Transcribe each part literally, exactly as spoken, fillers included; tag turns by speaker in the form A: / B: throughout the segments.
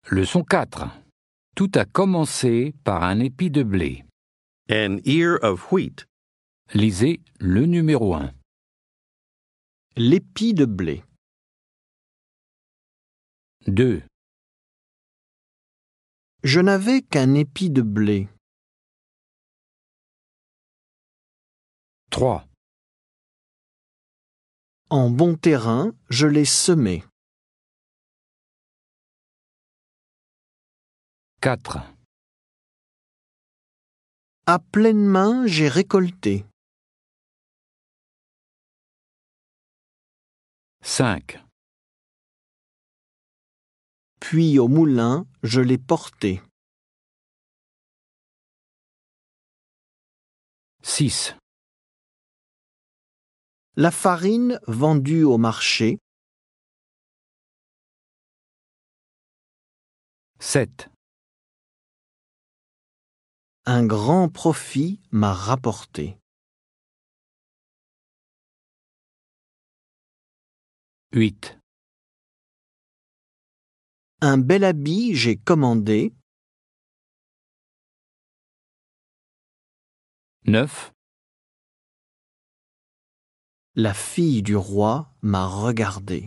A: Leçon quatre. Tout a commencé par un épi de blé.
B: An ear of wheat.
A: Lisez le numéro un.
C: L'épi de blé.
A: deux.
C: Je n'avais qu'un épi de blé.
A: trois.
C: En bon terrain, je l'ai semé.
A: quatre.
C: À pleine main, j'ai récolté.
A: cinq.
C: Puis au moulin, je l'ai porté.
A: six.
C: La farine vendue au marché.
A: sept.
C: Un grand profit m'a rapporté.
A: huit.
C: Un bel habit j'ai commandé.
A: neuf.
C: La fille du roi m'a regardé.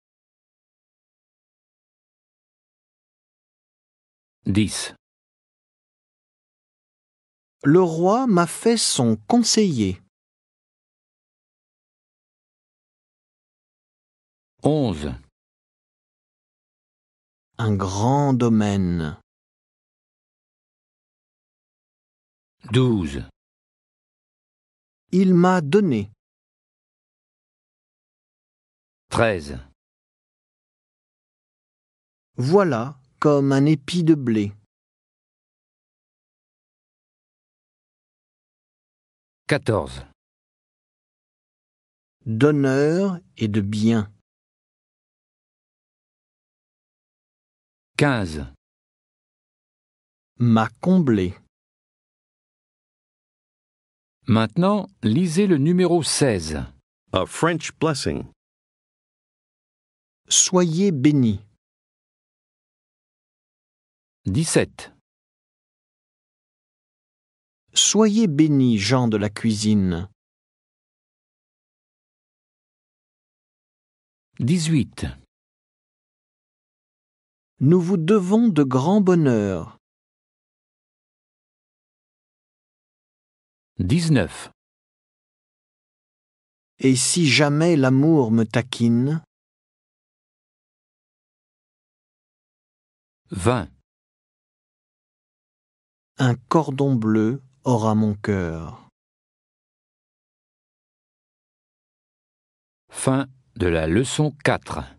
A: dix.
C: Le roi m'a fait son conseiller.
A: onze.
C: Un grand domaine.
A: douze.
C: Il m'a donné.
A: treize.
C: Voilà comme un épi de blé.
A: quatorze.
C: D'honneur et de bien.
A: quinze.
C: M'a comblé.
A: Maintenant, lisez le numéro seize.
B: A French blessing.
C: Soyez bénis.
A: dix-sept.
C: Soyez bénis, gens de la cuisine.
A: dix-huit.
C: Nous vous devons de grands bonheurs.
A: dix-neuf.
C: Et si jamais l'amour me taquine,
A: vingt.
C: un cordon bleu aura mon cœur.
A: Fin de la leçon quatre.